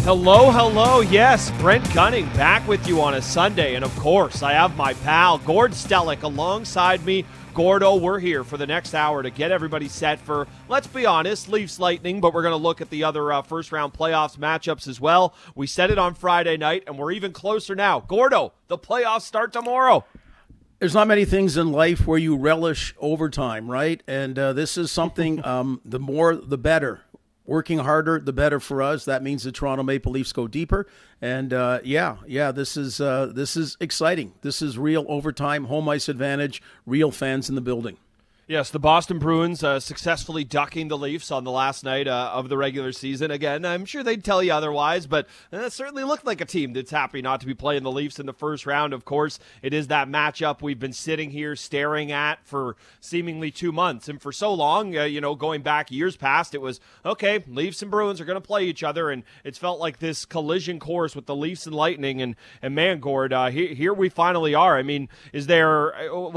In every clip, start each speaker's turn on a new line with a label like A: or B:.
A: Hello, hello. Yes, Brent Gunning back with you on a Sunday. And of course, I have my pal, Gord Stellick, alongside me. Gordo, we're here for the next hour to get everybody set for, let's be honest, Leafs Lightning, but we're going to look at the other first-round playoffs matchups as well. We said it on Friday night, and we're even closer now. Gordo, the playoffs start tomorrow.
B: There's not many things in life where you relish overtime, right? And this is something, the more, the better. Working harder, the better for us. That means the Toronto Maple Leafs go deeper. And this is exciting. This is real overtime, home ice advantage, real fans in the building.
A: Yes, the Boston Bruins successfully ducking the Leafs on the last night of the regular season. Again, I'm sure they'd tell you otherwise, but it certainly looked like a team that's happy not to be playing the Leafs in the first round. Of course, it is that matchup we've been sitting here staring at for seemingly 2 months. And for so long, going back years past, it was, okay, Leafs and Bruins are going to play each other, and it's felt like this collision course with the Leafs and Lightning. And man, Gord, here we finally are. I mean, is there,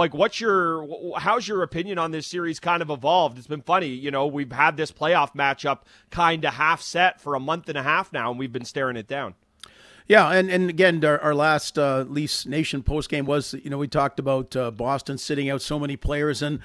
A: how's your opinion on this series kind of evolved? It's been funny, we've had this playoff matchup kind of half set for a month and a half now, and we've been staring it down.
B: Yeah, and again, our last Leafs Nation postgame was, we talked about Boston sitting out so many players and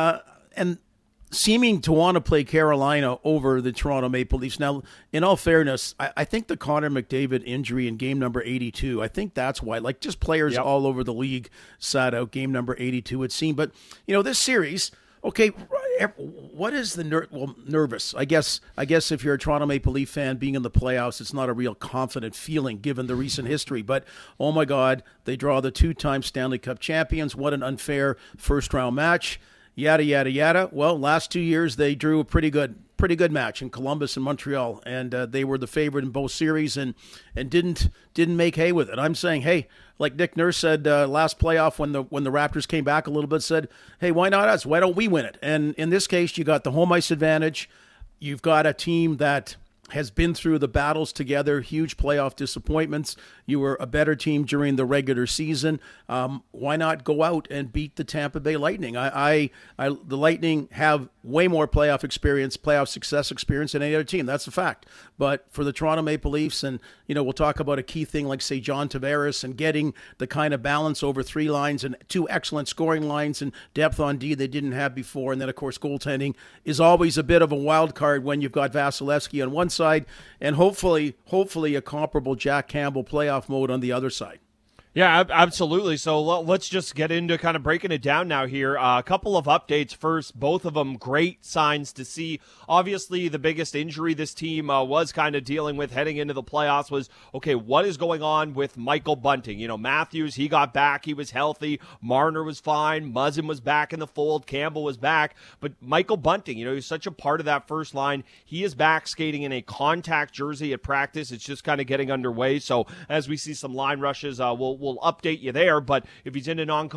B: seeming to want to play Carolina over the Toronto Maple Leafs. Now, in all fairness, I think the Connor McDavid injury in game number 82, I think that's why, just players all over the league sat out game number 82, it seemed. But, this series, okay, what is the nervous? I guess if you're a Toronto Maple Leaf fan, being in the playoffs, it's not a real confident feeling given the recent history. But, oh my God, they draw the two-time Stanley Cup champions. What an unfair first-round match. Yada, yada, yada. Well, last 2 years, they drew a pretty good match in Columbus and Montreal, and they were the favorite in both series and didn't make hay with it. I'm saying, hey, like Nick Nurse said last playoff when the Raptors came back a little bit, said, hey, why not us? Why don't we win it? And in this case, you got the home ice advantage. You've got a team that has been through the battles together, huge playoff disappointments. You were a better team during the regular season. Why not go out and beat the Tampa Bay Lightning? The Lightning have way more playoff success experience than any other team. That's a fact. But for the Toronto Maple Leafs, and we'll talk about a key thing like, say, John Tavares and getting the kind of balance over three lines and two excellent scoring lines and depth on D they didn't have before. And then, of course, goaltending is always a bit of a wild card when you've got Vasilevsky on one side and hopefully a comparable Jack Campbell playoff mode on the other side.
A: Yeah, absolutely. So let's just get into kind of breaking it down now here. A couple of updates first, both of them great signs to see. Obviously, the biggest injury this team was kind of dealing with heading into the playoffs was, okay, what is going on with Michael Bunting? Matthews, he got back. He was healthy. Marner was fine. Muzzin was back in the fold. Campbell was back. But Michael Bunting, he's such a part of that first line. He is back skating in a contact jersey at practice. It's just kind of getting underway. So as we see some line rushes, we'll update you there, but if he's in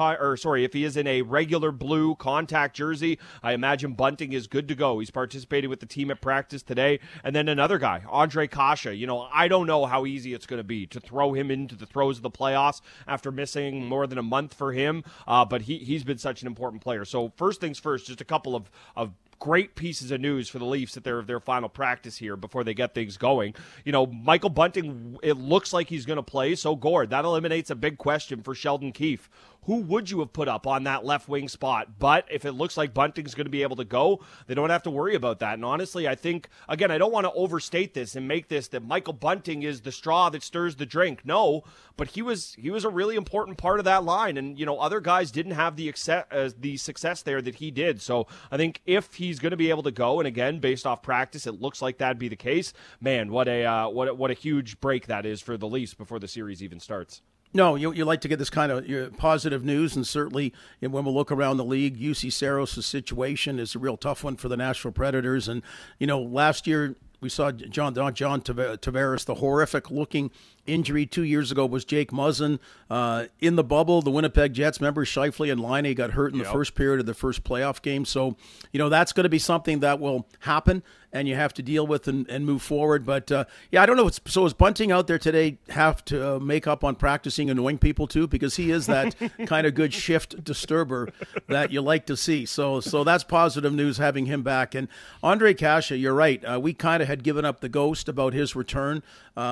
A: if he is in a regular blue contact jersey, I imagine Bunting is good to go. He's participating with the team at practice today. And then another guy, Ondrej Kase. I don't know how easy it's going to be to throw him into the throes of the playoffs after missing more than a month for him, but he's been such an important player. So first things first, just a couple of great pieces of news for the Leafs at their final practice here before they get things going. Michael Bunting, it looks like he's going to play, so Gord, that eliminates a big question for Sheldon Keefe. Who would you have put up on that left wing spot? But if it looks like Bunting's going to be able to go, they don't have to worry about that. And honestly, I think, again, I don't want to overstate this and make this that Michael Bunting is the straw that stirs the drink. No, but he was a really important part of that line. And, other guys didn't have the success there that he did. So I think if he's going to be able to go, and again, based off practice, it looks like that'd be the case. Man, what a huge break that is for the Leafs before the series even starts.
B: No, you like to get this kind of positive news, and certainly when we look around the league, UC Saros' situation is a real tough one for the Nashville Predators. And, last year we saw John Tavares, the horrific-looking injury 2 years ago was Jake Muzzin. In the bubble, the Winnipeg Jets, remember Scheifele and Laine got hurt in the first period of the first playoff game. So, that's going to be something that will happen. and you have to deal with and move forward. But I don't know. So is Bunting out there today have to make up on practicing annoying people too? Because he is that kind of good shift disturber that you like to see. So that's positive news having him back. And Ondrej Kase, you're right. We kind of had given up the ghost about his return.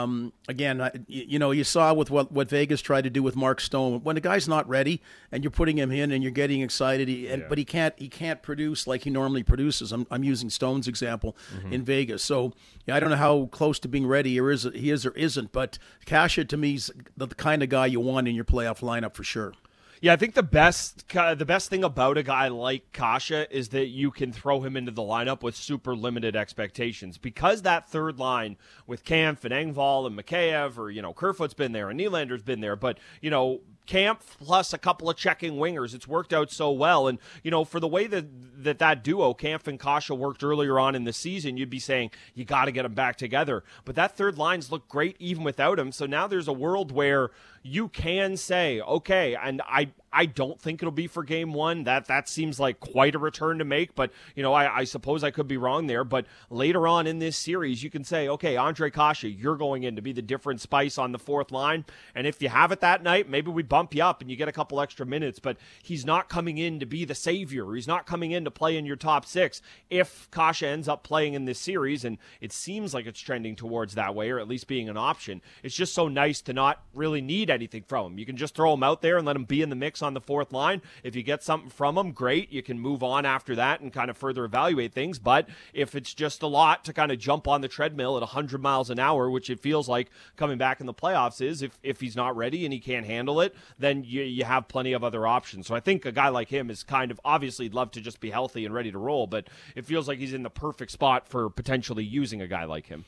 B: Again, you saw with what Vegas tried to do with Mark Stone. When a guy's not ready and you're putting him in and you're getting excited, but he can't produce like he normally produces. I'm using Stone's example in Vegas. So I don't know how close to being ready he is or isn't. But Kase to me is the kind of guy you want in your playoff lineup for sure.
A: Yeah, I think the best thing about a guy like Kase is that you can throw him into the lineup with super limited expectations, because that third line with Kampf and Engvall and Mikheyev, or Kerfoot's been there and Nylander's been there, but Kampf plus a couple of checking wingers, it's worked out so well. And for the way that duo Kampf and Kase worked earlier on in the season, you'd be saying you got to get them back together. But that third line's looked great even without him. So now there's a world where you can say, okay, and I don't think it'll be for game one. That seems like quite a return to make, but I suppose I could be wrong there. But later on in this series, you can say, okay, Ondrej Kase, you're going in to be the different spice on the fourth line. And if you have it that night, maybe we bump you up and you get a couple extra minutes, but he's not coming in to be the savior. He's not coming in to play in your top six if Kase ends up playing in this series, and it seems like it's trending towards that way, or at least being an option. It's just so nice to not really need anything from him. You can just throw him out there and let him be in the mix on the fourth line. If you get something from him, great. You can move on after that and kind of further evaluate things. But if it's just a lot to kind of jump on the treadmill at 100 miles an hour, which it feels like coming back in the playoffs is, if he's not ready and he can't handle it, then you have plenty of other options. So I think a guy like him is kind of obviously love to just be healthy and ready to roll, but it feels like he's in the perfect spot for potentially using a guy like him.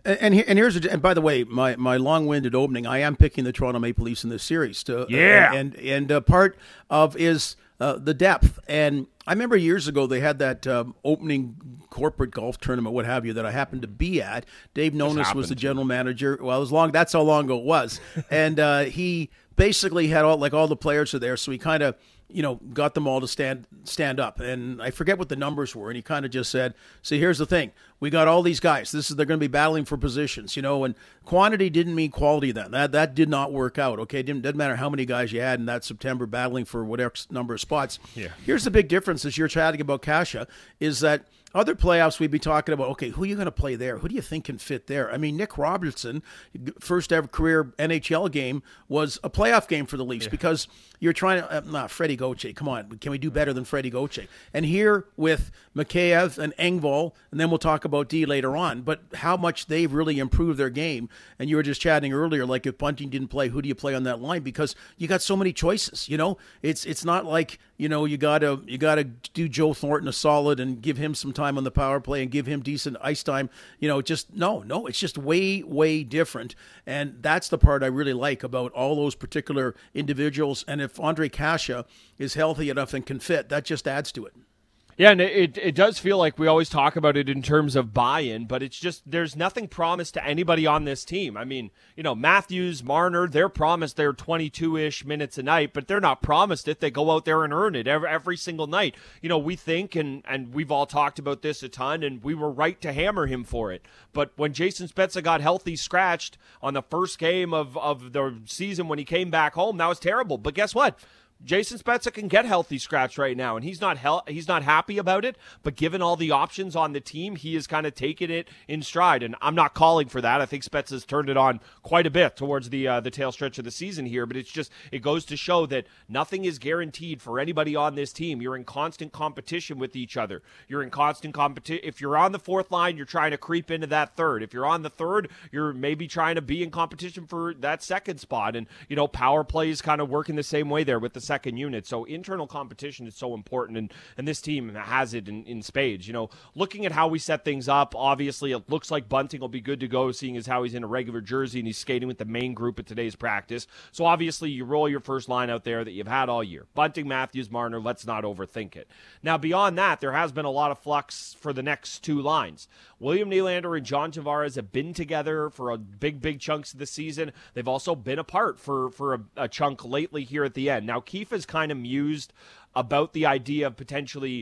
B: And by the way, my long-winded opening, I am picking the Toronto Maple Leafs in this series. And part of is the depth. And I remember years ago they had that opening corporate golf tournament, what have you, that I happened to be at. Dave Nonis was the general manager. Well, that's how long ago it was. And he basically had all the players are there, so he kind of got them all to stand up. And I forget what the numbers were. And he kind of just said, see, here's the thing. We got all these guys. They're going to be battling for positions, and quantity didn't mean quality then. That did not work out, okay? It didn't matter how many guys you had in that September battling for whatever number of spots. Yeah. Here's the big difference as you're chatting about Kase is that other playoffs, we'd be talking about, okay, who are you going to play there? Who do you think can fit there? I mean, Nick Robertson, first ever career NHL game, was a playoff game for the Leafs because you're trying to, Freddie Gauthier, come on, can we do better than Freddie Gauthier? And here with Mikheyev and Engvall, and then we'll talk about D later on, but how much they've really improved their game. And you were just chatting earlier, like if Bunting didn't play, who do you play on that line? Because you got so many choices, It's not like, you gotta do Joe Thornton a solid and give him some time on the power play and give him decent ice time. It's just way, way different. And that's the part I really like about all those particular individuals. And if Ondrej Kase is healthy enough and can fit, that just adds to it.
A: Yeah, and it does feel like we always talk about it in terms of buy-in, but it's just there's nothing promised to anybody on this team. I mean, Matthews, Marner, they're promised their 22-ish minutes a night, but they're not promised it. They go out there and earn it every single night. We think, and we've all talked about this a ton, and we were right to hammer him for it. But when Jason Spezza got healthy scratched on the first game of the season when he came back home, that was terrible. But guess what? Jason Spezza can get healthy scratch right now, and he's not happy about it, but given all the options on the team, he has kind of taken it in stride, and I'm not calling for that. I think Spezza's turned it on quite a bit towards the tail stretch of the season here, but it goes to show that nothing is guaranteed for anybody on this team. You're in constant competition with each other. You're in constant competition. If you're on the fourth line, you're trying to creep into that third. If you're on the third, you're maybe trying to be in competition for that second spot, and power play is kind of working the same way there with the second unit. So internal competition is so important, and this team has it in spades. Looking at how we set things up, obviously it looks like Bunting will be good to go, seeing as how he's in a regular jersey and he's skating with the main group at today's practice. So obviously you roll your first line out there that you've had all year. Bunting, Matthews, Marner, let's not overthink it. Now beyond that, there has been a lot of flux for the next two lines. William Nylander and John Tavares have been together for a big chunks of the season. They've also been apart for a chunk lately here at the end. Now Keefe has kind of mused about the idea of potentially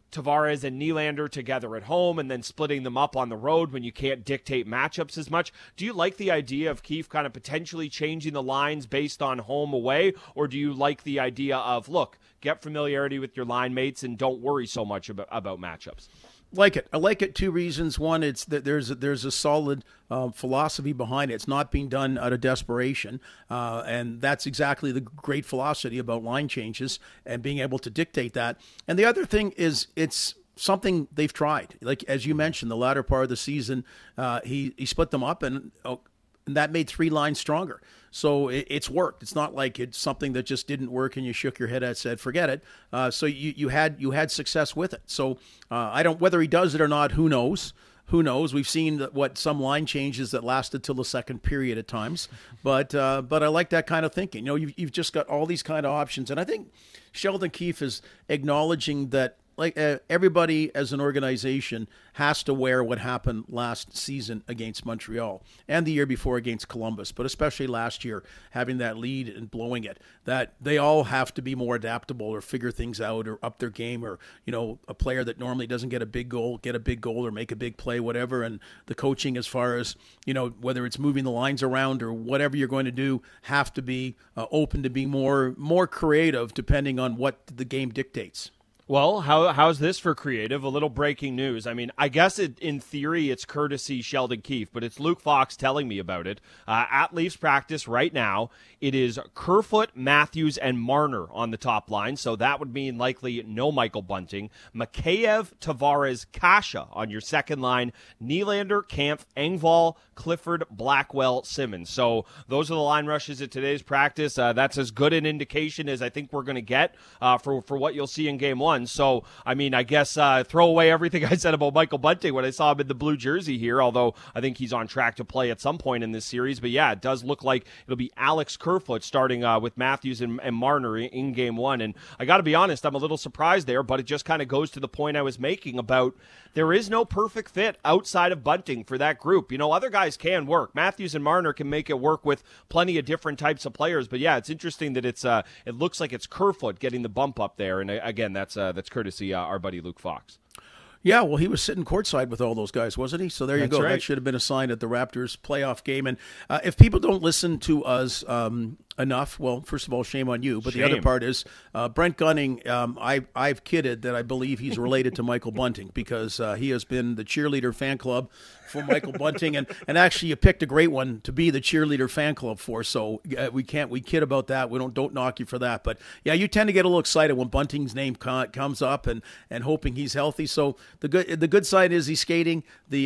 A: Tavares and Nylander together at home and then splitting them up on the road when you can't dictate matchups as much. Do you like the idea of Keefe kind of potentially changing the lines based on home away, or do you like the idea of, look, get familiarity with your line mates and don't worry so much about matchups?
B: Like it. I like it. Two reasons. One, it's that there's a solid philosophy behind it. It's not being done out of desperation, and that's exactly the great philosophy about line changes and being able to dictate that. And the other thing is it's something they've tried. Like as you mentioned, the latter part of the season, he split them up, and that made three lines stronger. So it's worked. It's not like it's something that just didn't work and you shook your head at, said forget it. So you had success with it. So I don't, whether he does it or not, who knows? Who knows? We've seen some line changes that lasted till the second period at times, but I like that kind of thinking. You've just got all these kind of options, and I think Sheldon Keefe is acknowledging that. Like everybody as an organization has to wear what happened last season against Montreal and the year before against Columbus, but especially last year, having that lead and blowing it, that they all have to be more adaptable or figure things out or up their game, or, a player that normally doesn't get a big goal or make a big play, whatever. And the coaching as far as, whether it's moving the lines around or whatever you're going to do, have to be open to be more creative depending on what the game dictates.
A: Well, how's this for creative? A little breaking news. I mean, I guess in theory it's courtesy Sheldon Keefe, but it's Luke Fox telling me about it. At Leafs practice right now, it is Kerfoot, Matthews, and Marner on the top line, so that would mean likely no Michael Bunting. Mikheyev, Tavares, Kasha on your second line. Nylander, Kampf, Engvall, Clifford, Blackwell, Simmons. So those are the line rushes at today's practice. That's as good an indication as I think we're going to get for what you'll see in Game 1. So, I mean, I guess throw away everything I said about Michael Bunting when I saw him in the blue jersey here, although I think he's on track to play at some point in this series. But yeah, it does look like it'll be Alex Kerfoot starting with Matthews and Marner in Game 1. And I got to be honest, I'm a little surprised there, but it just kind of goes to the point I was making about there is no perfect fit outside of Bunting for that group. Other guys can work. Matthews and Marner can make it work with plenty of different types of players. But yeah, it's interesting that it looks like it's Kerfoot getting the bump up there. And again, that's courtesy our buddy Luke Fox.
B: Yeah, well, he was sitting courtside with all those guys, wasn't he? So there you go. Right. That should have been a sign at the Raptors playoff game. And if people don't listen to us enough, well, first of all, shame on you. But the other part is Brent Gunning, I've kidded that I believe he's related to Michael Bunting because he has been the cheerleader fan club for Michael Bunting. And actually, you picked a great one to be the cheerleader fan club for. So we kid about that. We don't knock you for that. But yeah, you tend to get a little excited when Bunting's name comes up and hoping he's healthy. So the good side is he's skating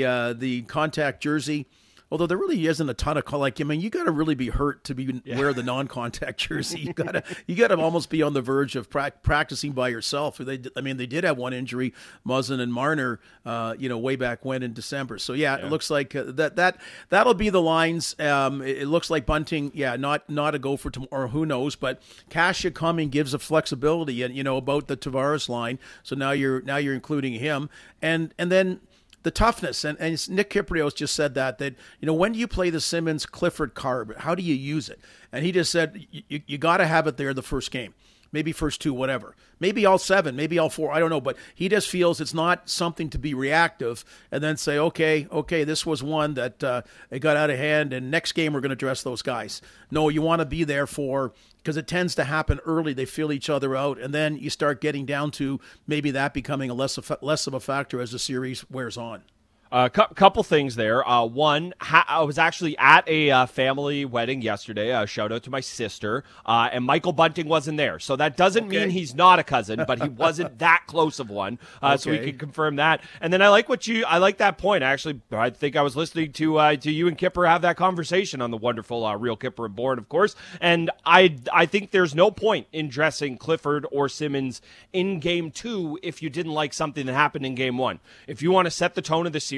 B: the contact jersey. Although there really isn't a ton of you got to really be hurt to wear the non-contact jersey. You got to almost be on the verge of practicing by yourself. They did have one injury, Muzzin and Marner, way back when in December. So yeah. It looks like that'll be the lines. It looks like Bunting, not a go for tomorrow. Who knows? But Kasha coming gives a flexibility, and about the Tavares line. So now you're including him, and then the toughness, and Nick Kypreos just said that when do you play the Simmons Clifford card? How do you use it? And he just said you got to have it there the first game, maybe first two, whatever, maybe all seven, maybe all four, I don't know. But he just feels it's not something to be reactive and then say, okay, this was one that it got out of hand, and next game we're going to address those guys. No, you want to be there because it tends to happen early. They feel each other out, and then you start getting down to maybe that becoming a less of a factor as the series wears on.
A: Couple things there. One, I was actually at a family wedding yesterday. Shout out to my sister. And Michael Bunting wasn't there. So that doesn't mean he's not a cousin, but he wasn't that close of one. So we can confirm that. And then I like that point. Actually, I think I was listening to you and Kipper have that conversation on the wonderful Real Kipper and Bourne, of course. And I think there's no point in dressing Clifford or Simmons in Game 2 if you didn't like something that happened in Game 1. If you want to set the tone of the series,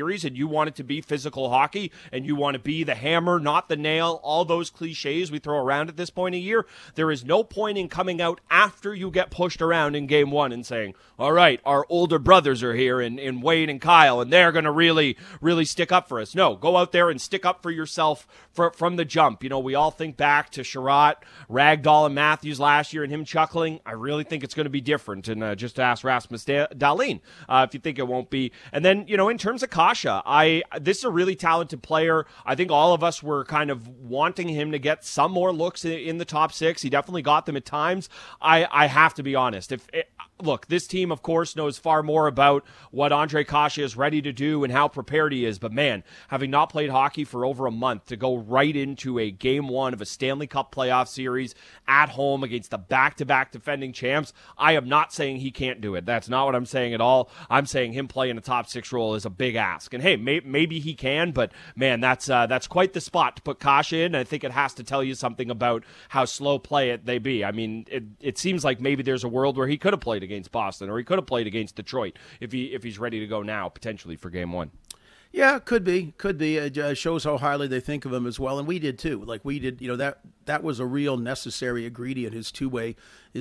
A: series and you want it to be physical hockey and you want to be the hammer, not the nail, all those cliches we throw around at this point of year, there is no point in coming out after you get pushed around in game one and saying, all right, our older brothers are here in Wade and Kyle, and they're going to really, really stick up for us. No, go out there and stick up for yourself from the jump. You know, we all think back to Sherratt, Ragdoll, and Matthews last year and him chuckling. I really think it's going to be different. And just ask Rasmus Dahlin if you think it won't be. And then, you know, in terms of Kasha, this is a really talented player. I think all of us were kind of wanting him to get some more looks in the top six. He definitely got them at times. I have to be honest. Look, this team, of course, knows far more about what Ondrej Kase is ready to do and how prepared he is. But man, having not played hockey for over a month, to go right into a game one of a Stanley Cup playoff series at home against the back-to-back defending champs, I am not saying he can't do it. That's not what I'm saying at all. I'm saying him playing a top six role is a big ask. And hey, maybe he can, but man, that's quite the spot to put Kase in. I think it has to tell you something about how slow play they be. I mean, it seems like maybe there's a world where he could have played against Boston, or he could have played against Detroit if he's ready to go now, potentially for game one.
B: Yeah, could be. It shows how highly they think of him as well, and we did too. Like we did, you know, that was a real necessary ingredient, his two-way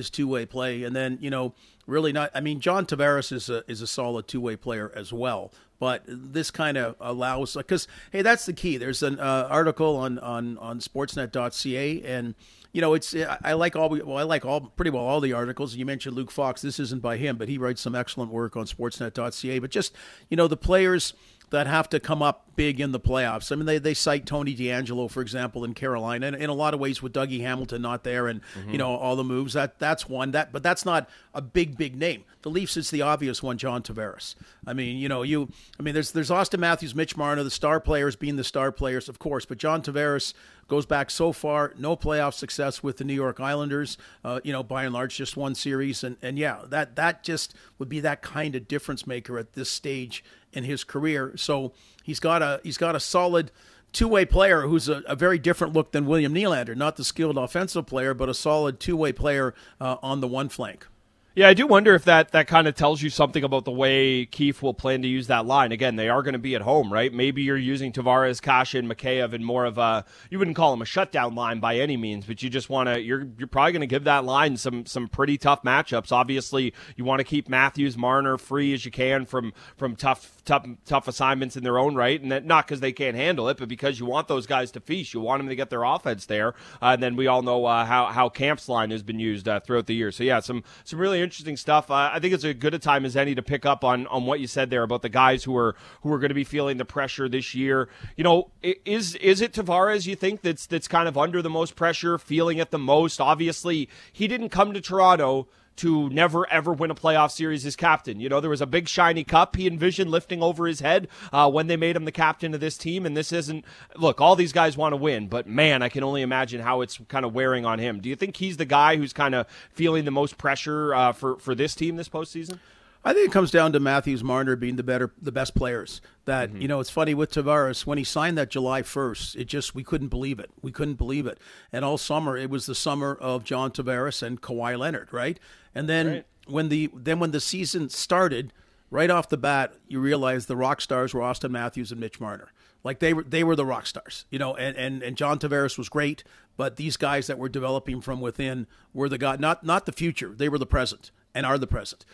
B: play, and then, you know, really not. I mean, John Tavares is a solid two-way player as well, but this kind of allows, because hey, that's the key. There's an article on Sportsnet.ca, and you know, I like pretty well all the articles. You mentioned Luke Fox. This isn't by him, but he writes some excellent work on Sportsnet.ca. But just, you know, the players that have to come up big in the playoffs. I mean, they cite Tony DeAngelo, for example, in Carolina, and in a lot of ways with Dougie Hamilton not there, and you know, all the moves. That's one. But that's not a big name. The Leafs is the obvious one, John Tavares. I mean, you know, there's Auston Matthews, Mitch Marner, the star players being the star players, of course, but John Tavares goes back so far, no playoff success with the New York Islanders, you know, by and large, just one series. And yeah, that just would be that kind of difference maker at this stage in his career. So he's got a solid two-way player who's a very different look than William Nylander, not the skilled offensive player, but a solid two-way player on the one flank.
A: Yeah, I do wonder if that kind of tells you something about the way Keefe will plan to use that line. Again, they are going to be at home, right? Maybe you're using Tavares, Kase, and Mikheyev in more of a, you wouldn't call them a shutdown line by any means, but you just want to, you're probably going to give that line some pretty tough matchups. Obviously, you want to keep Matthews, Marner free as you can from tough assignments in their own right, and that, not because they can't handle it, but because you want those guys to feast. You want them to get their offense there, and then we all know how Camp's line has been used throughout the year. So yeah, some really interesting stuff. I think it's as good a time as any to pick up on what you said there about the guys who are going to be feeling the pressure this year. You know, is it Tavares, you think, that's kind of under the most pressure, feeling it the most? Obviously, he didn't come to Toronto to never, ever win a playoff series as captain. You know, there was a big shiny cup he envisioned lifting over his head when they made him the captain of this team, and this isn't, look, all these guys want to win, but man, I can only imagine how it's kind of wearing on him. Do you think he's the guy who's kind of feeling the most pressure for this team this postseason?
B: I think it comes down to Matthews, Marner being the best players. That, you know, it's funny with Tavares, when he signed that July 1st, we couldn't believe it. We couldn't believe it. And all summer, it was the summer of John Tavares and Kawhi Leonard, right? And then when the season started, right off the bat, you realize the rock stars were Auston Matthews and Mitch Marner. Like they were the rock stars, you know, and John Tavares was great, but these guys that were developing from within were the guy, not the future. They were the present and are the present.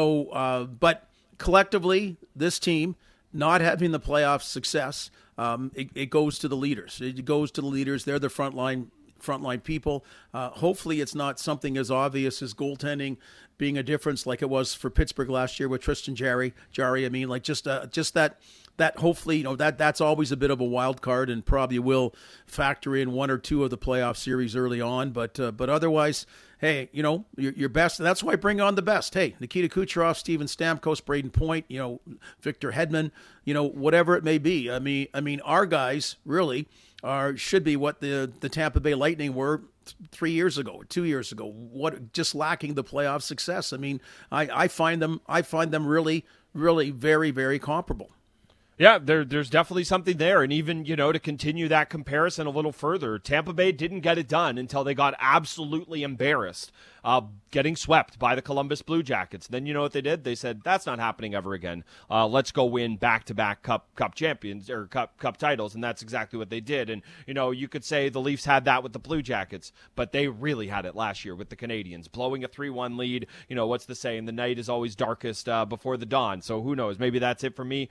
B: So, but collectively, this team not having the playoff success, it goes to the leaders. It goes to the leaders. They're the frontline people. Hopefully it's not something as obvious as goaltending being a difference like it was for Pittsburgh last year with Tristan Jarry. I mean, like just that hopefully, you know, that's always a bit of a wild card and probably will factor in one or two of the playoff series early on. But otherwise, hey, you know, your best, and that's why I bring on the best. Hey, Nikita Kucherov, Steven Stamkos, Braden Point, you know, Victor Hedman, you know, whatever it may be. I mean, our guys really should be what the Tampa Bay Lightning were 3 years ago or 2 years ago. What, just lacking the playoff success. I mean, I find them really, really very, very comparable.
A: Yeah, there's definitely something there. And even, you know, to continue that comparison a little further, Tampa Bay didn't get it done until they got absolutely embarrassed getting swept by the Columbus Blue Jackets. Then you know what they did? They said, that's not happening ever again. Let's go win back-to-back cup champions or cup titles, and that's exactly what they did. And, you could say the Leafs had that with the Blue Jackets, but they really had it last year with the Canadiens, blowing a 3-1 lead. What's the saying? The night is always darkest before the dawn. So who knows? Maybe that's it for me.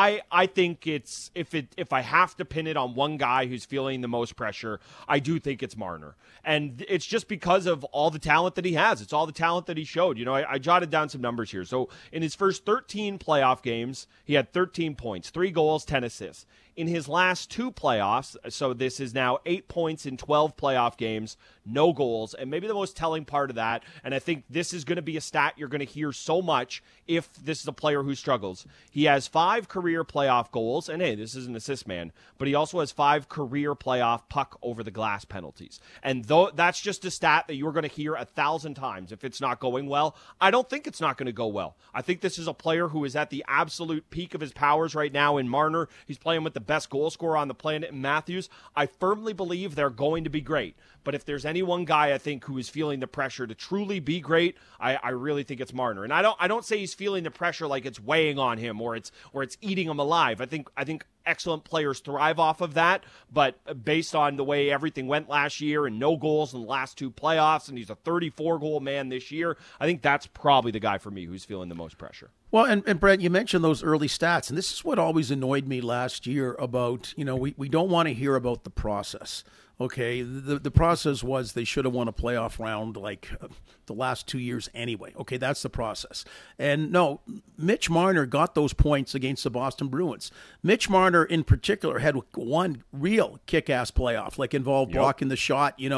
A: I think it's if I have to pin it on one guy who's feeling the most pressure, I do think it's Marner. And it's just because of all the talent that he has. It's all the talent that he showed. I jotted down some numbers here. So in his first 13 playoff games, he had 13 points, 3 goals, 10 assists. In his last 2 playoffs, so this is now 8 points in 12 playoff games, no goals. And maybe the most telling part of that, and I think this is going to be a stat you're going to hear so much if this is a player who struggles. He has 5 career playoff goals, and hey, this is an assist man, but he also has 5 career playoff puck over the glass penalties. And though that's just a stat that you're going to hear 1,000 times if it's not going well, I don't think it's not going to go well. I think this is a player who is at the absolute peak of his powers right now in Marner. He's playing with the best goal scorer on the planet in Matthews. I firmly believe they're going to be great. But if there's any one guy I think who is feeling the pressure to truly be great, I really think it's Marner. And I don't say he's feeling the pressure like it's weighing on him or it's eating him alive. I think excellent players thrive off of that, but based on the way everything went last year and no goals in the last 2 playoffs, and he's a 34-goal man this year, I think that's probably the guy for me who's feeling the most pressure.
B: Well, and Brent, you mentioned those early stats, and this is what always annoyed me last year about, we don't want to hear about the process. Okay, the process was they should have won a playoff round like the last 2 years anyway. Okay, that's the process. And no, Mitch Marner got those points against the Boston Bruins. Mitch Marner in particular had one real kick-ass playoff, like involved blocking the shot, and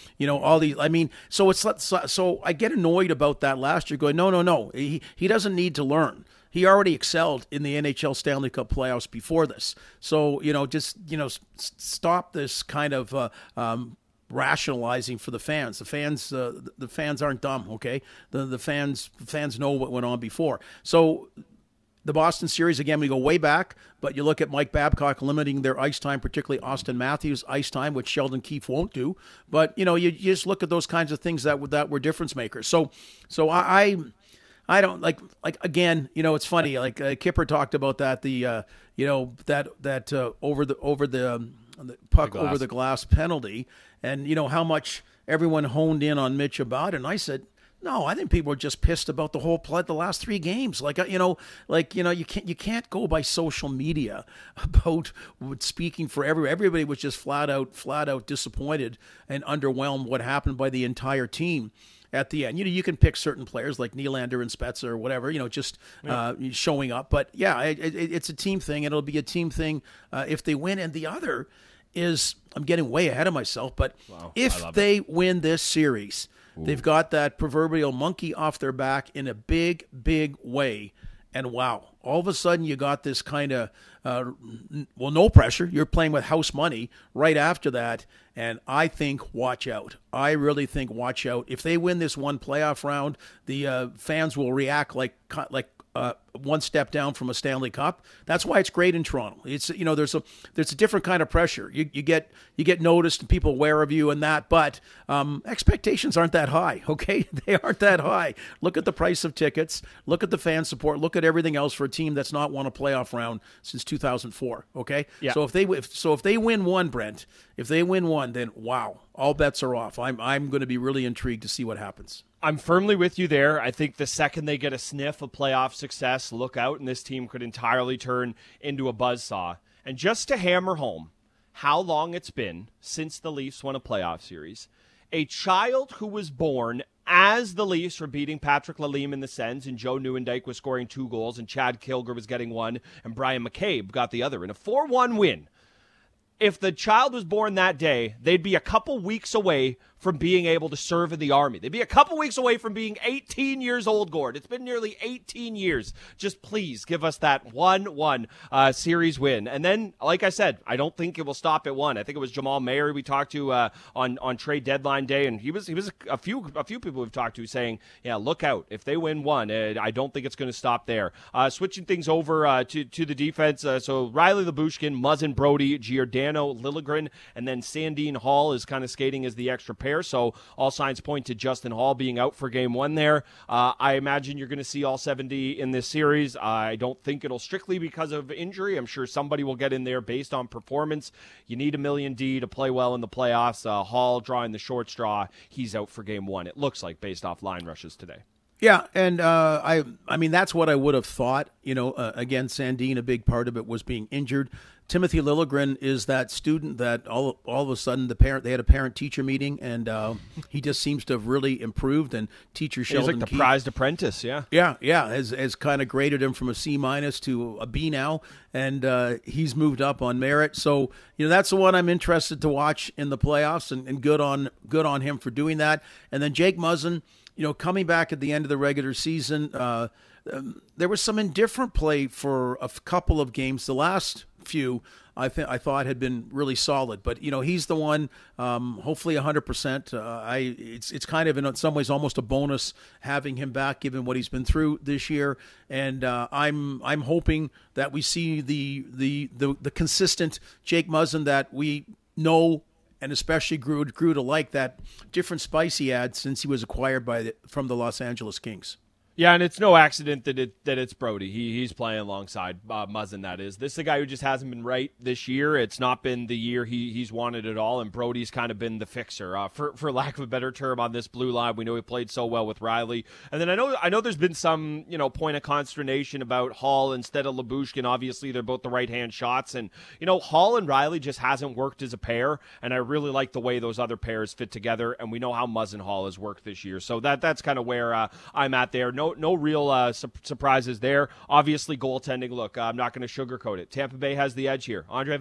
B: all these. I mean, so so I get annoyed about that last year. Going, no, he doesn't need to learn. He already excelled in the NHL Stanley Cup playoffs before this. So, stop this kind of rationalizing for the fans. The fans aren't dumb, okay? The fans know what went on before. So the Boston series, again, we go way back, but you look at Mike Babcock limiting their ice time, particularly Austin Matthews' ice time, which Sheldon Keefe won't do. But, you just look at those kinds of things that were difference makers. So I don't like again, it's funny. Like Kipper talked about that, over the puck over the glass penalty, and how much everyone honed in on Mitch about it. And I said, no, I think people are just pissed about the whole play, the last 3 games. You can't go by social media about speaking for everybody. Everybody was just flat out disappointed and underwhelmed what happened by the entire team at the end. You can pick certain players like Nylander and Spezza or whatever, showing up. But yeah, it's a team thing. It'll be a team thing if they win. And the other is, I'm getting way ahead of myself, but if they win this series, they've got that proverbial monkey off their back in a big, big way. And wow, all of a sudden you got this kind of, no pressure. You're playing with house money right after that. And I think watch out. I really think watch out. If they win this one playoff round, the fans will react like one step down from a Stanley Cup. That's why it's great in Toronto. It's there's a different kind of pressure. You get noticed and people aware of you and that, but expectations aren't that high. Okay, they aren't that high. Look at the price of tickets. Look at the fan support. Look at everything else for a team that's not won a playoff round since 2004. Okay,
A: yeah.
B: So if they win one, Brent, if they win one, then wow, all bets are off. I'm going to be really intrigued to see what happens.
A: I'm firmly with you there. I think the second they get a sniff of playoff success, look out, and this team could entirely turn into a buzzsaw. And just to hammer home how long it's been since the Leafs won a playoff series, a child who was born as the Leafs were beating Patrick Lalime in the Sens, and Joe Nieuwendyk was scoring 2 goals, and Chad Kilger was getting 1, and Brian McCabe got the other in a 4-1 win. If the child was born that day, they'd be a couple weeks away from being able to serve in the Army. They'd be a couple weeks away from being 18 years old, Gord. It's been nearly 18 years. Just please give us that 1-1 series win. And then, like I said, I don't think it will stop at 1. I think it was Jamal Mayer we talked to on trade deadline day, and he was a few people we've talked to saying, yeah, look out. If they win 1, I don't think it's going to stop there. Switching things over to the defense, so Riley Lyubushkin, Muzzin Brody, Giordano Giordano, Liljegren, and then Sandin Hall is kind of skating as the extra pair. So all signs point to Justin Hall being out for game one there. I imagine you're going to see all 70 in this series. I don't think it'll strictly because of injury. I'm sure somebody will get in there based on performance. You need $1 million to play well in the playoffs. Hall drawing the short straw. He's out for game one, it looks like, based off line rushes today.
B: Yeah, and I mean, that's what I would have thought. Again, Sandin, a big part of it was being injured. Timothy Liljegren is that student that all of a sudden they had a parent-teacher meeting, and he just seems to have really improved. And teacher Sheldon
A: He's like the prized apprentice, yeah.
B: Yeah, has kind of graded him from a C- to a B now, and he's moved up on merit. So that's the one I'm interested to watch in the playoffs, and good on him for doing that. And then Jake Muzzin, coming back at the end of the regular season, there was some indifferent play for a couple of games. The last few, I thought had been really solid, but he's the one. Hopefully, 100%. It's kind of in some ways almost a bonus having him back, given what he's been through this year. And I'm hoping that we see the consistent Jake Muzzin that we know. And especially grew to like that different spice he had since he was acquired from the Los Angeles Kings.
A: Yeah, and it's no accident that it's Brody. He's playing alongside Muzzin, that is. This is a guy who just hasn't been right this year. It's not been the year he's wanted at all, and Brody's kind of been the fixer, for lack of a better term, on this blue line. We know he played so well with Riley. And then I know there's been some point of consternation about Hall instead of Lyubushkin. Obviously, they're both the right-hand shots, and Hall and Riley just hasn't worked as a pair, and I really like the way those other pairs fit together, and we know how Muzzin Hall has worked this year. So that's kind of where I'm at there. No real surprises there. Obviously, goaltending. Look, I'm not going to sugarcoat it. Tampa Bay has the edge here. Andrei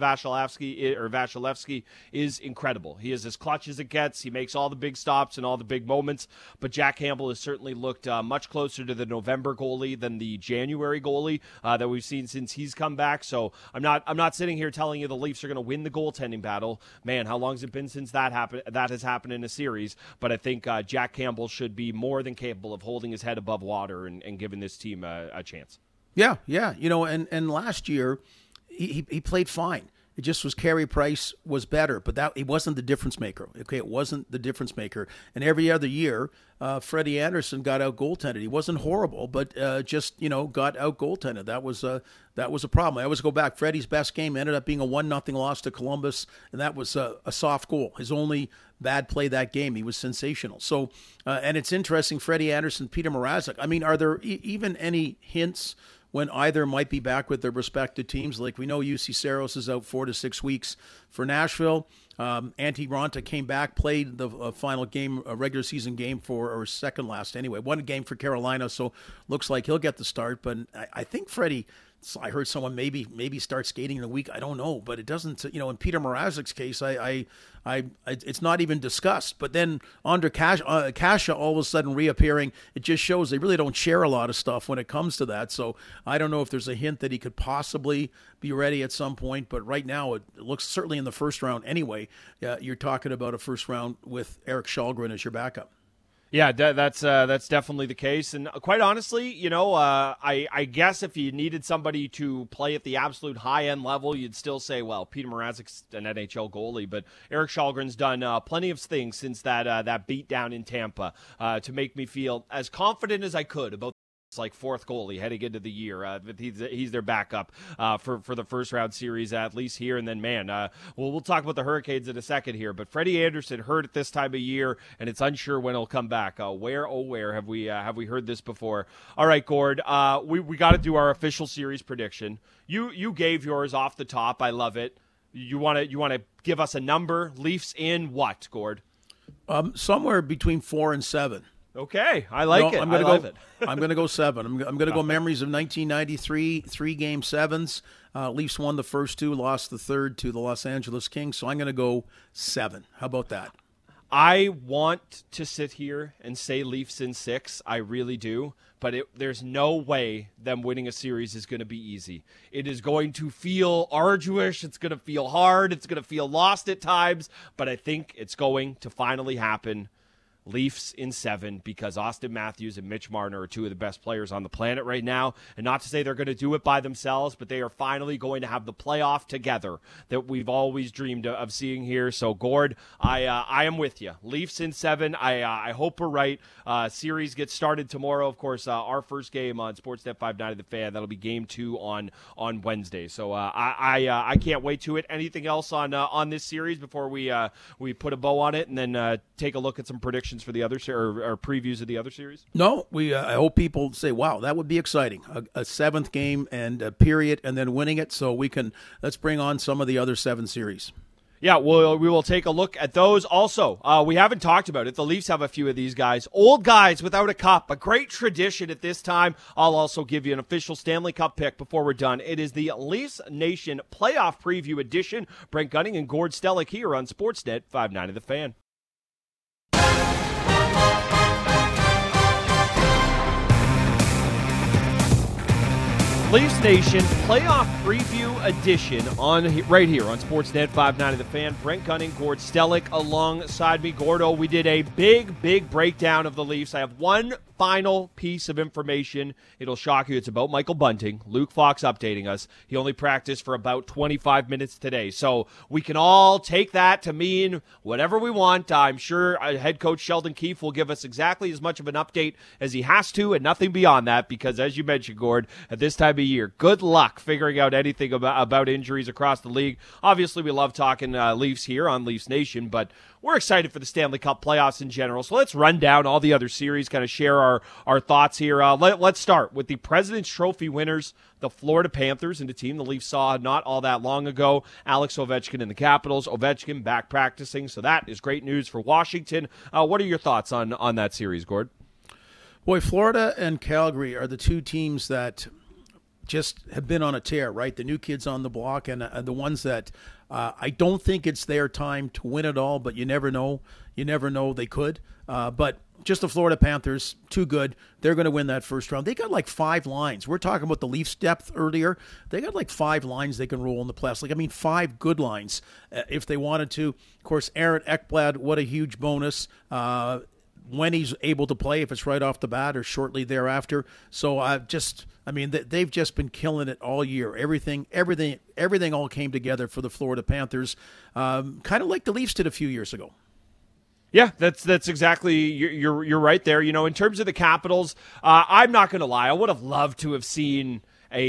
A: Vasilevsky is incredible. He is as clutch as it gets. He makes all the big stops and all the big moments. But Jack Campbell has certainly looked much closer to the November goalie than the January goalie that we've seen since he's come back. So I'm not sitting here telling you the Leafs are going to win the goaltending battle. Man, how long has it been since that happened? That has happened in a series. But I think Jack Campbell should be more than capable of holding his head above water and giving this team a chance.
B: Yeah. And last year he played fine. It just was Carey Price was better, but he wasn't the difference maker. Okay, it wasn't the difference maker. And every other year, Freddie Anderson got out goaltended. He wasn't horrible, but just got out goaltended. That was a problem. I always go back. Freddie's best game ended up being a 1-0 loss to Columbus, and that was a soft goal. His only bad play that game. He was sensational. So, and it's interesting. Freddie Anderson, Peter Mrazek. I mean, are there even any hints when either might be back with their respective teams? Like we know UC Saros is out 4 to 6 weeks for Nashville. Antti Raanta came back, played the final game, a regular season game or second last anyway. One game for Carolina, so looks like he'll get the start. But I think Freddie, I heard someone maybe start skating in a week. I don't know, but it doesn't. In Peter Mrazek's case, it's not even discussed. But then Ondrej Kase all of a sudden reappearing, it just shows they really don't share a lot of stuff when it comes to that. So I don't know if there's a hint that he could possibly be ready at some point. But right now, it looks certainly in the first round anyway. You're talking about a first round with Erik Källgren as your backup.
A: Yeah, that's definitely the case. And quite honestly, I guess if you needed somebody to play at the absolute high-end level, you'd still say, well, Peter Mrazek's an NHL goalie. But Erik Källgren's done plenty of things since that beatdown in Tampa to make me feel as confident as I could about like fourth goalie heading into the year. He's their backup for the first round series, at least here. And then, man, we'll talk about the Hurricanes in a second here. But Freddie Anderson hurt at this time of year, and it's unsure when he'll come back. Where have we heard this before? All right, Gord, we got to do our official series prediction. You gave yours off the top. I love it. You want to give us a number? Leafs in what, Gord?
B: Somewhere between 4 and 7.
A: Okay, I like it. I love it.
B: I'm going to go 7. I'm going to go memories of 1993, 3-game sevens. Leafs won the first 2, lost the third to the Los Angeles Kings. So I'm going to go 7. How about that?
A: I want to sit here and say Leafs in 6. I really do. But there's no way them winning a series is going to be easy. It is going to feel arduous. It's going to feel hard. It's going to feel lost at times. But I think it's going to finally happen. Leafs in 7, because Austin Matthews and Mitch Marner are two of the best players on the planet right now. And not to say they're going to do it by themselves, but they are finally going to have the playoff together that we've always dreamed of seeing here. So, Gord, I am with you. Leafs in 7. I hope we're right. Series gets started tomorrow. Of course, our first game on Sportsnet 590 The Fan. That'll be game 2 on Wednesday. So I can't wait to it. Anything else on this series before we put a bow on it and then take a look at some predictions for the other or previews of the other series?
B: No, I hope people say, wow, that would be exciting. A 7th game and a period and then winning it, so let's bring on some of the other 7 series.
A: Yeah, we will take a look at those. Also, we haven't talked about it. The Leafs have a few of these guys. Old guys without a cup, a great tradition at this time. I'll also give you an official Stanley Cup pick before we're done. It is the Leafs Nation Playoff Preview Edition. Brent Gunning and Gord Stellick here on Sportsnet 590 The Fan. Leafs Nation Playoff Preview Edition right here on Sportsnet 590 The Fan. Brent Gunning, Gord Stellick alongside me. Gordo, we did a big breakdown of the Leafs. I have one final piece of information. It'll shock you. It's about Michael Bunting. Luke Fox updating us. He only practiced for about 25 minutes today. So we can all take that to mean whatever we want. I'm sure head coach Sheldon Keefe will give us exactly as much of an update as he has to, and nothing beyond that, because as you mentioned, Gord, at this time of year, good luck figuring out anything about injuries across the league. Obviously, we love talking Leafs here on Leafs Nation, but we're excited for the Stanley Cup playoffs in general. So let's run down all the other series, kind of share our thoughts here. Let's start with the President's Trophy winners, the Florida Panthers, and a team the Leafs saw not all that long ago. Alex Ovechkin and the Capitals. Ovechkin back practicing, so that is great news for Washington. What are your thoughts on that series, Gord?
B: Boy, Florida and Calgary are the two teams that just have been on a tear, right? The new kids on the block and the ones that I don't think it's their time to win it all, but you never know. You never know, they could. But just the Florida Panthers, too good. They're going to win that first round. They got like 5 lines. We're talking about the Leafs' depth earlier. They got like 5 lines they can roll in the playoffs. 5 good lines if they wanted to. Of course, Aaron Ekblad, what a huge bonus. When he's able to play, if it's right off the bat or shortly thereafter. So they've just been killing it all year. Everything all came together for the Florida Panthers, kind of like the Leafs did a few years ago.
A: Yeah, that's exactly, you're right there. You know, in terms of the Capitals, I'm not going to lie. I would have loved to have seen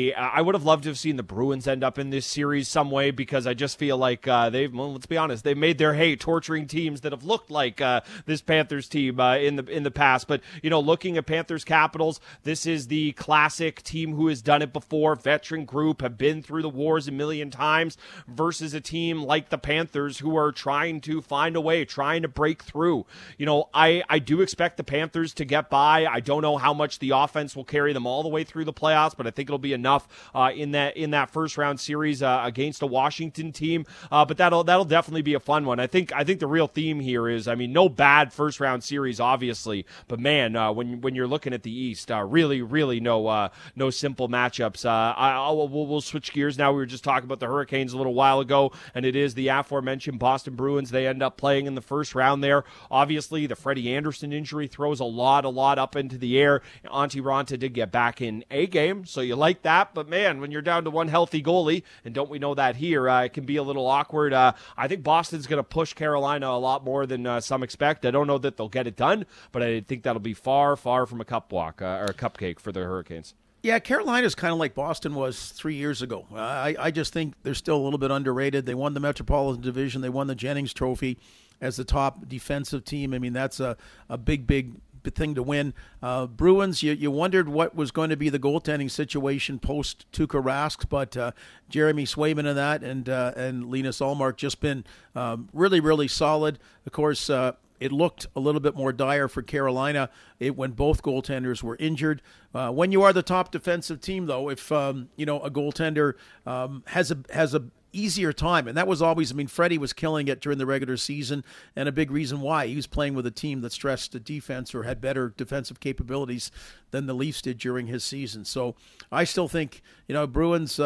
A: the Bruins end up in this series some way, because I just feel like let's be honest, they've made their hay torturing teams that have looked like this Panthers team in the past. But, you know, looking at Panthers Capitals, this is the classic team who has done it before, veteran group, have been through the wars a million times, versus a team like the Panthers who are trying to find a way, trying to break through. You know, I do expect the Panthers to get by. I don't know how much the offense will carry them all the way through the playoffs, but I think it'll be enough in that first round series against a Washington team. But that'll definitely be a fun one. I think the real theme here is, no bad first round series, obviously, but man, when you're looking at the East, really no simple matchups. We'll switch gears now. We were just talking about the Hurricanes a little while ago, and it is the aforementioned Boston Bruins. They end up playing in the first round there. Obviously, the Freddie Anderson injury throws a lot up into the air. Antti Raanta did get back in a game, so you like that, but man, when you're down to one healthy goalie, and don't we know that here, it can be a little awkward. I think Boston's going to push Carolina a lot more than some expect. I don't know that they'll get it done, but I think that'll be far from a cup walk or a cupcake for the Hurricanes.
B: Yeah, Carolina's kind of like Boston was 3 years ago. I just think they're still a little bit underrated. They won the Metropolitan Division. They won the Jennings Trophy as the top defensive team. That's a big thing to win. Bruins, you wondered what was going to be the goaltending situation post Tuukka Rask, but Jeremy Swayman and that and Linus Ullmark just been really solid. Of course, it looked a little bit more dire for Carolina when both goaltenders were injured. When you are the top defensive team, though, if a goaltender has a easier time, and that was always, Freddie was killing it during the regular season, and a big reason why. He was playing with a team that stressed the defense or had better defensive capabilities than the Leafs did during his season. So I still think, Bruins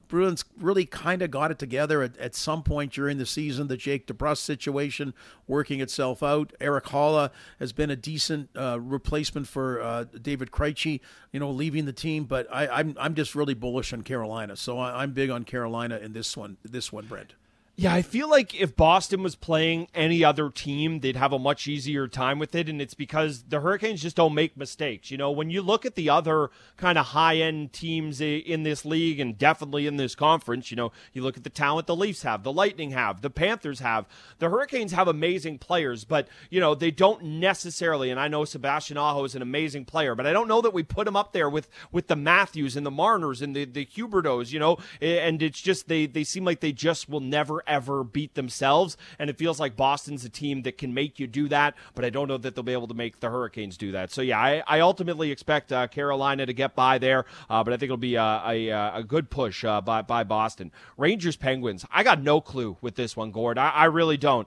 B: Bruins really kind of got it together at some point during the season. The Jake DeBrusk situation working itself out. Eric Halla has been a decent replacement for David Krejci, leaving the team. But I'm just really bullish on Carolina. So I'm big on Carolina in this one, Brent.
A: Yeah, I feel like if Boston was playing any other team, they'd have a much easier time with it, and it's because the Hurricanes just don't make mistakes. When you look at the other kind of high-end teams in this league and definitely in this conference, you look at the talent the Leafs have, the Lightning have, the Panthers have. The Hurricanes have amazing players, but, they don't necessarily, and I know Sebastian Aho is an amazing player, but I don't know that we put him up there with the Matthews and the Marners and the Hubertos, and it's just they seem like they just will never ever beat themselves, and it feels like Boston's a team that can make you do that, but I don't know that they'll be able to make the Hurricanes do that. So yeah, I ultimately expect Carolina to get by there, but I think it'll be a good push by Boston. Rangers Penguins, I got no clue with this one, Gord. I really don't.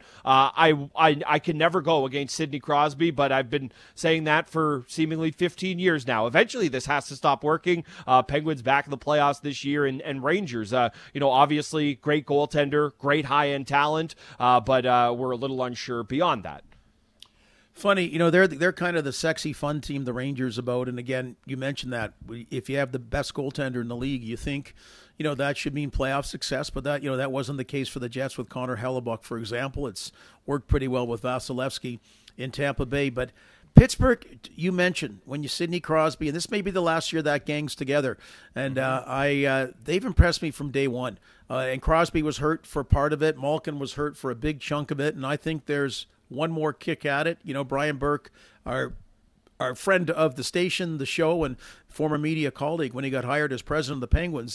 A: I can never go against Sidney Crosby, but I've been saying that for seemingly 15 years now. Eventually this has to stop working. Penguins back in the playoffs this year, and Rangers, obviously great goaltender, great high-end talent, but we're a little unsure beyond that.
B: Funny, they're kind of the sexy, fun team, the Rangers, about. And again, you mentioned that if you have the best goaltender in the league, you think, that should mean playoff success. But that wasn't the case for the Jets with Connor Hellebuck, for example. It's worked pretty well with Vasilevsky in Tampa Bay. But Pittsburgh, you mentioned when you Sidney Crosby, and this may be the last year that gang's together. And they've impressed me from day one. And Crosby was hurt for part of it. Malkin was hurt for a big chunk of it. And I think there's one more kick at it. Brian Burke, our friend of the station, the show, and former media colleague, when he got hired as president of the Penguins,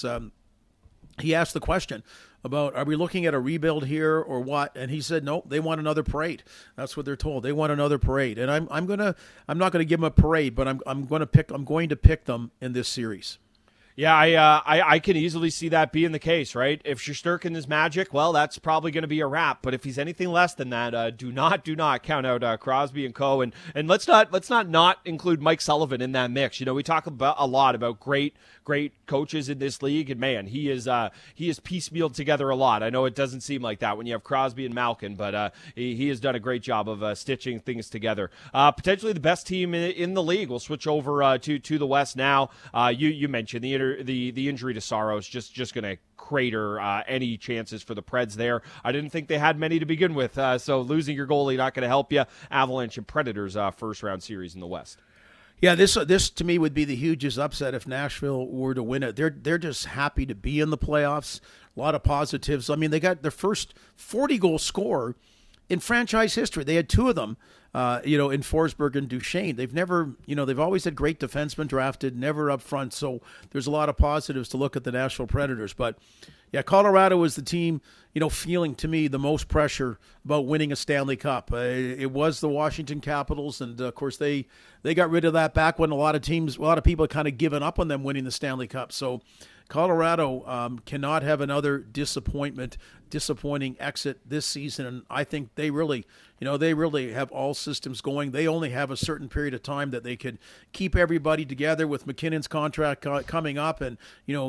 B: he asked the question about, are we looking at a rebuild here or what? And he said, no, they want another parade. That's what they're told. They want another parade. And I'm not going to give them a parade, but I'm going to pick them in this series.
A: Yeah, I can easily see that being the case, right? If Shesterkin is magic, well, that's probably going to be a wrap. But if he's anything less than that, do not count out Crosby and co. And let's not include Mike Sullivan in that mix. We talk about a lot about great coaches in this league, and man, he is piecemealed together a lot. I know it doesn't seem like that when you have Crosby and Malkin, but he has done a great job of stitching things together. Potentially the best team in the league. We'll switch over to the West now. You mentioned the injury to Saros just going to crater any chances for the Preds there. I didn't think they had many to begin with, so losing your goalie not going to help you. Avalanche and Predators first round series in the West.
B: Yeah, this to me would be the hugest upset if Nashville were to win it. They're just happy to be in the playoffs. A lot of positives. I mean, they got their first 40-goal scorer in franchise history. They had two of them, in Forsberg and Duchesne. They've always had great defensemen drafted, never up front. So there's a lot of positives to look at the Nashville Predators. But yeah, Colorado is the team, feeling to me the most pressure about winning a Stanley Cup. It was the Washington Capitals, and of course they got rid of that back when a lot of people had kind of given up on them winning the Stanley Cup. So Colorado cannot have another disappointing exit this season, and I think they really have all systems going. They only have a certain period of time that they could keep everybody together with McKinnon's contract coming up, and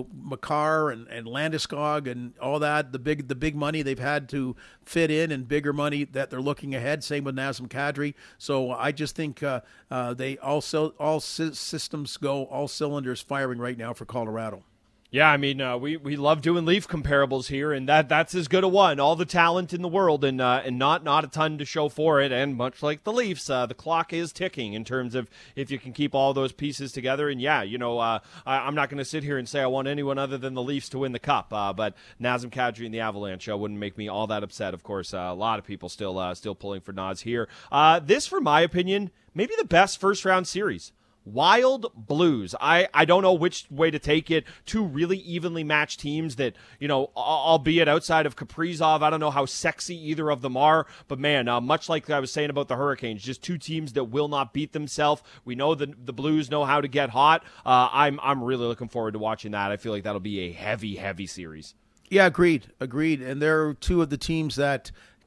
B: Makar and Landeskog and all that. The big money they've had to fit in, and bigger money that they're looking ahead. Same with Nazem Kadri. So I just think they all systems go, all cylinders firing right now for Colorado.
A: Yeah, I mean, we love doing Leaf comparables here, and that's as good a one. All the talent in the world, and not a ton to show for it. And much like the Leafs, the clock is ticking in terms of if you can keep all those pieces together. And yeah, I'm not going to sit here and say I want anyone other than the Leafs to win the Cup. But Nazem Kadri and the Avalanche wouldn't make me all that upset. Of course, a lot of people still pulling for Naz here. This, for my opinion, maybe the best first round series. Wild Blues. I don't know which way to take it. Two really evenly matched teams that, albeit outside of Kaprizov, I don't know how sexy either of them are. But man, much like I was saying about the Hurricanes, just two teams that will not beat themselves. We know that the Blues know how to get hot. I'm really looking forward to watching that. I feel like that'll be a heavy series.
B: Yeah, agreed. And they're two of the teams that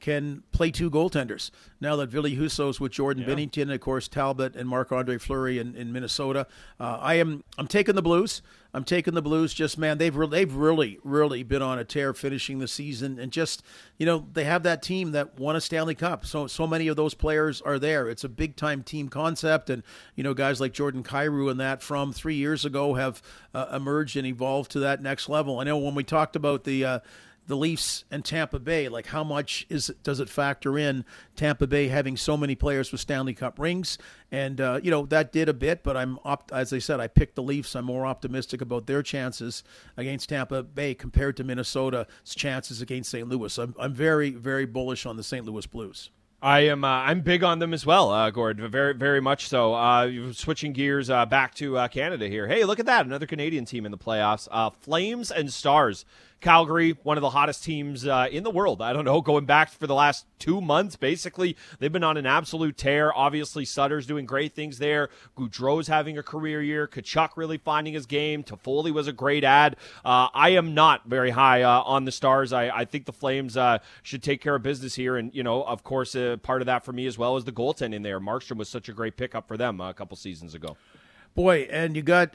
B: can play two goaltenders. Now that Ville Husso's with Jordan Binnington, and of course Talbot and Marc-Andre Fleury in Minnesota, I'm taking the Blues. I'm taking the Blues. Just, man, they've really been on a tear finishing the season, and just, they have that team that won a Stanley Cup. So many of those players are there. It's a big time team concept, and guys like Jordan Kyrou and that from 3 years ago have emerged and evolved to that next level. I know when we talked about the Leafs and Tampa Bay, like how much does it factor in Tampa Bay having so many players with Stanley Cup rings? And, that did a bit, but as I said, I picked the Leafs. I'm more optimistic about their chances against Tampa Bay compared to Minnesota's chances against St. Louis. I'm very, very bullish on the St. Louis Blues.
A: I'm big on them as well, Gord, very, very much so. Switching gears back to Canada here. Hey, look at that. Another Canadian team in the playoffs. Flames and Stars. Calgary, one of the hottest teams in the world. I don't know, going back for the last 2 months, basically. They've been on an absolute tear. Obviously, Sutter's doing great things there. Gaudreau's having a career year. Tkachuk really finding his game. Toffoli was a great ad. I am not very high on the Stars. I think the Flames should take care of business here. And, of course, part of that for me as well is the goaltending there. Markstrom was such a great pickup for them a couple seasons ago.
B: Boy, and you got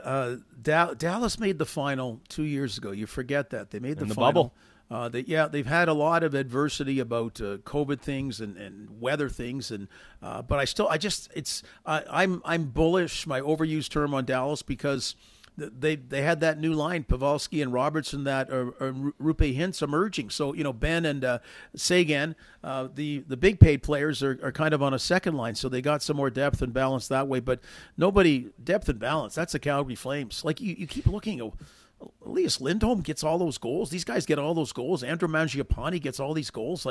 B: Dallas made the final 2 years ago. You forget that. They made the final.
A: Bubble.
B: They've had a lot of adversity about COVID things and weather things, but I'm bullish. My overused term on Dallas, because they had that new line, Pavelski and Robertson, that are Rupe Hintz emerging. So, Ben and Sagan, the big paid players are kind of on a second line. So they got some more depth and balance that way. But depth and balance, that's the Calgary Flames. Like, you keep looking, Elias Lindholm gets all those goals. These guys get all those goals. Andrew Mangiapane gets all these goals.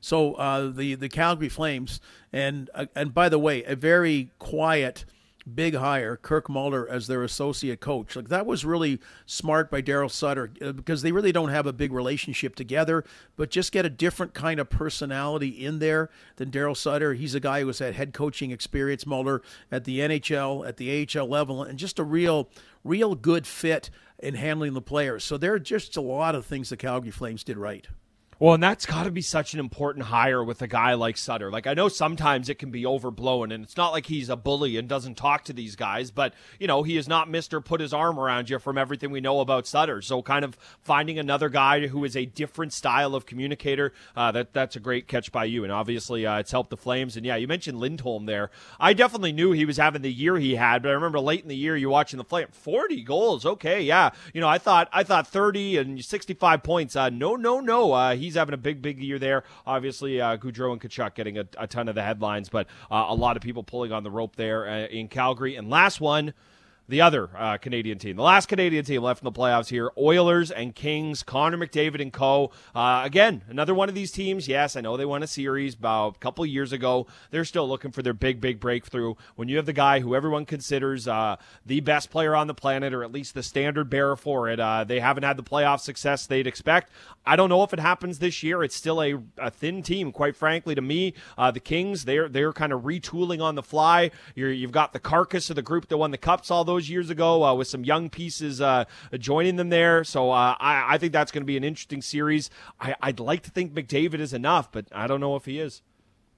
B: The Calgary Flames, and by the way, a very quiet big hire, Kirk Muller as their associate coach. Like, that was really smart by Daryl Sutter, because they really don't have a big relationship together, but just get a different kind of personality in there than Daryl Sutter. He's a guy who has had head coaching experience, Muller, at the NHL, at the AHL level, and just a real good fit in handling the players. So there are just a lot of things the Calgary Flames did right.
A: Well, and that's got to be such an important hire with a guy like Sutter. Like, I know sometimes it can be overblown, and it's not like he's a bully and doesn't talk to these guys, but, he is not Mr. Put his arm around you from everything we know about Sutter. So kind of finding another guy who is a different style of communicator, that's a great catch by you. And obviously it's helped the Flames. And, yeah, you mentioned Lindholm there. I definitely knew he was having the year he had, but I remember late in the year you watching the Flames, 40 goals, okay, yeah. I thought 30 and 65 points. No. He's having a big year there. Obviously, Gaudreau and Tkachuk getting a ton of the headlines, but a lot of people pulling on the rope there in Calgary. And last one, the other Canadian team, the last Canadian team left in the playoffs here, Oilers and Kings, Connor McDavid and co. Again, another one of these teams. Yes, I know they won a series about a couple of years ago. They're still looking for their big breakthrough. When you have the guy who everyone considers the best player on the planet, or at least the standard bearer for it, they haven't had the playoff success they'd expect. I don't know if it happens this year. It's still a thin team, quite frankly, to me. The Kings, they're kind of retooling on the fly. You've got the carcass of the group that won the Cups all those years ago with some young pieces joining them there. So I think that's going to be an interesting series. I'd like to think McDavid is enough, but I don't know if he is.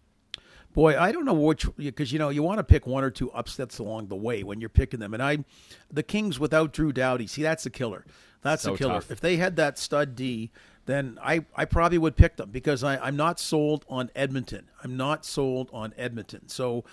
B: Boy, I don't know which, because, you want to pick one or two upsets along the way when you're picking them. And the Kings without Drew Doughty, see, that's a killer. That's a killer. Tough. If they had that stud D, then I probably would pick them, because I'm not sold on Edmonton. So,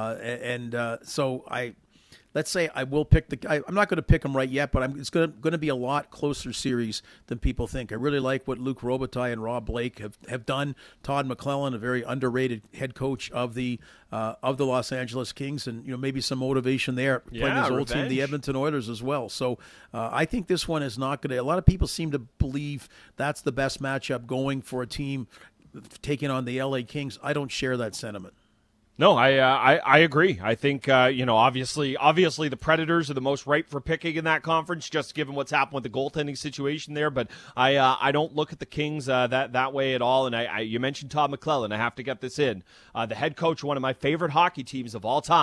B: let's say I will pick I'm not going to pick them right yet, but it's going to be a lot closer series than people think. I really like what Luc Robitaille and Rob Blake have done. Todd McClellan, a very underrated head coach of the Los Angeles Kings, and maybe some motivation there playing his old team, the Edmonton Oilers, as well. So I think this one is not going to. A lot of people seem to believe that's the best matchup going for a team taking on the LA Kings. I don't share that sentiment.
A: No, I agree. I think obviously the Predators are the most ripe for picking in that conference, just given what's happened with the goaltending situation there. But I don't look at the Kings that way at all. And you mentioned Todd McClellan. I have to get this in. The head coach of one of my favorite hockey teams of all time,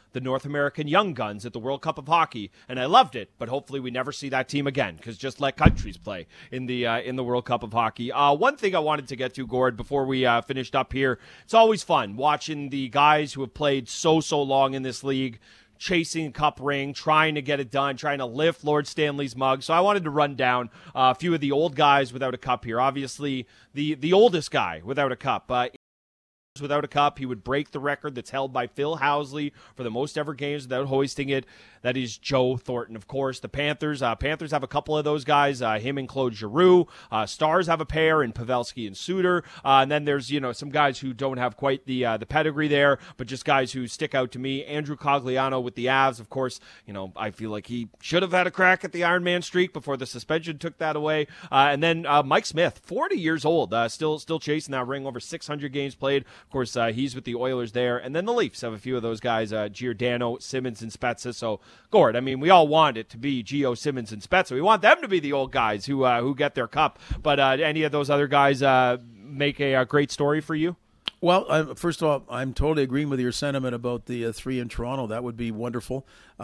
A: the North American Young Guns at the World Cup of Hockey, and I loved it. But hopefully we never see that team again, because just let countries play in the World Cup of Hockey. One thing I wanted to get to, Gord, before we finished up here, it's always fun watching the guys who have played so long in this league chasing cup ring, trying to get it done, trying to lift Lord Stanley's mug. So I wanted to run down a few of the old guys without a cup here. Obviously, the oldest guy without a cup. Without a cup, he would break the record that's held by Phil Housley for the most ever games without hoisting it. That is Joe Thornton, of course. The Panthers have a couple of those guys, him and Claude Giroux. Stars have a pair in Pavelski and Suter. And then there's, some guys who don't have quite the pedigree there, but just guys who stick out to me. Andrew Cogliano with the Avs, of course. I feel like he should have had a crack at the Iron Man streak before the suspension took that away. And then Mike Smith, 40 years old, still chasing that ring, over 600 games played. Of course, he's with the Oilers there. And then the Leafs have a few of those guys, Giordano, Simmons, and Spezza. So, Gord, I mean, we all want it to be Gio, Simmons, and Spezza. We want them to be the old guys who get their cup. But any of those other guys make a great story for you?
B: Well, first of all, I'm totally agreeing with your sentiment about the three in Toronto. That would be wonderful.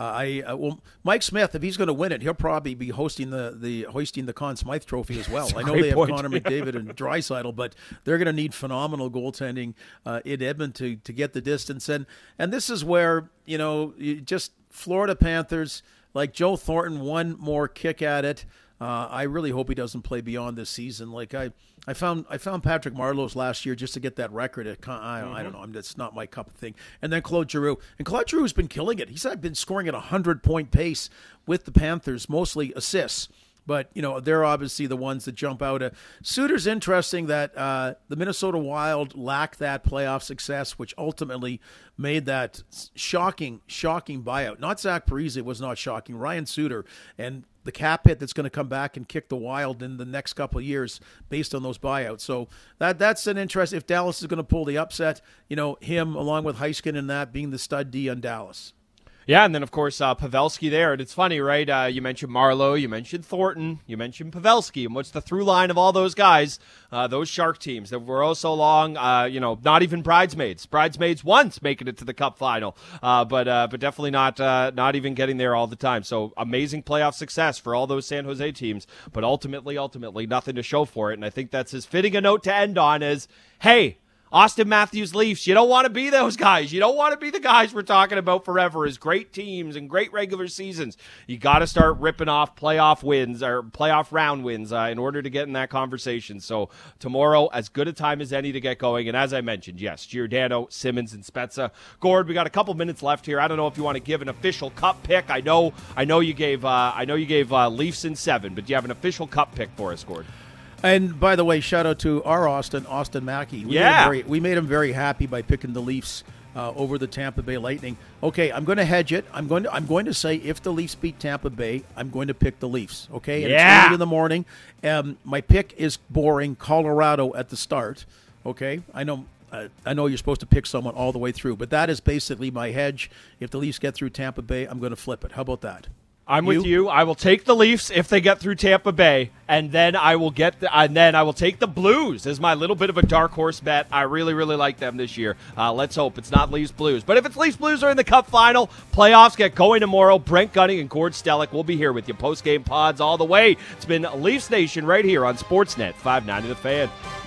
B: Mike Smith, if he's going to win it, he'll probably be hoisting the Conn Smythe Trophy as well. I know they have Connor McDavid and Draisaitl, but they're going to need phenomenal goaltending in Edmonton to get the distance. And this is where just Florida Panthers, like Joe Thornton, one more kick at it. I really hope he doesn't play beyond this season. Like I found Patrick Marleau's last year just to get that record. I don't know. It's not my cup of thing. And then Claude Giroux. And Claude Giroux has been killing it. He's been scoring at a 100-point pace with the Panthers, mostly assists. But, they're obviously the ones that jump out. Suter's interesting that the Minnesota Wild lacked that playoff success, which ultimately made that shocking buyout. Not Zach Parise was not shocking. Ryan Suter and the cap hit that's going to come back and kick the Wild in the next couple of years based on those buyouts. So that's an interest. If Dallas is going to pull the upset, him along with Heiskanen and that being the stud D on Dallas.
A: Yeah, and then, of course, Pavelski there. And it's funny, right? You mentioned Marleau, you mentioned Thornton, you mentioned Pavelski. And what's the through line of all those guys, those Shark teams that were oh so long, not even bridesmaids. Bridesmaids once making it to the Cup final, but definitely not even getting there all the time. So amazing playoff success for all those San Jose teams, but ultimately nothing to show for it. And I think that's as fitting a note to end on as, hey, Austin Matthews Leafs, you don't want to be those guys. You don't want to be the guys we're talking about forever as great teams and great regular seasons. You got to start ripping off playoff wins or playoff round wins in order to get in that conversation. So tomorrow, as good a time as any to get going. And as I mentioned, yes, Giordano, Simmons, and Spezza. Gord, we got a couple minutes left here. I don't know if you want to give an official cup pick. I know you gave Leafs in 7, but do you have an official cup pick for us, Gord?
B: And by the way, shout out to our Austin Mackey. We made him very happy by picking the Leafs over the Tampa Bay Lightning. Okay, I'm going to hedge it. I'm going to say if the Leafs beat Tampa Bay, I'm going to pick the Leafs. Okay, and it's 8 in the morning. My pick is boring. Colorado at the start. Okay, I know you're supposed to pick someone all the way through, but that is basically my hedge. If the Leafs get through Tampa Bay, I'm going to flip it. How about that?
A: I'm with you. I will take the Leafs if they get through Tampa Bay, and then I will take the Blues as my little bit of a dark horse bet. I really, really like them this year. Let's hope it's not Leafs Blues. But if it's Leafs Blues are in the Cup final, playoffs get going tomorrow. Brent Gunning and Gord Stellick will be here with you. Post-game pods all the way. It's been Leafs Nation right here on Sportsnet 590 The Fan.